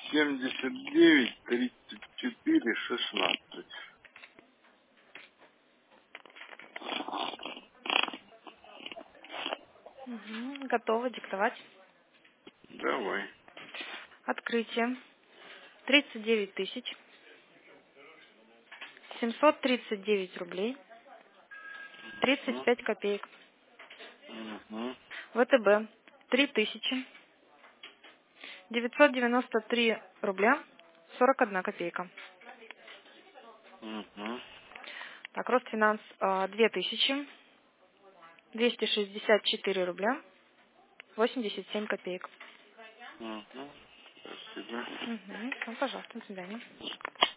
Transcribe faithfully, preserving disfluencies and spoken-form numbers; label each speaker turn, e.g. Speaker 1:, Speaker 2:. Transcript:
Speaker 1: семьдесят девять тридцать четыре шестнадцать.
Speaker 2: Угу. Готово диктовать.
Speaker 1: Давай.
Speaker 2: Открытие. тридцать девять тысяч семьсот тридцать девять рублей тридцать
Speaker 1: Угу.
Speaker 2: пять копеек.
Speaker 1: Угу.
Speaker 2: ВТБ три тысячи девятьсот девяносто три рубля сорок одна копейка.
Speaker 1: Угу.
Speaker 2: Так, Росфинанс а, две тысячи двести шестьдесят четыре рубля восемьдесят семь копеек.
Speaker 1: Угу. Спасибо.
Speaker 2: Угу. Ну, пожалуйста, до свидания.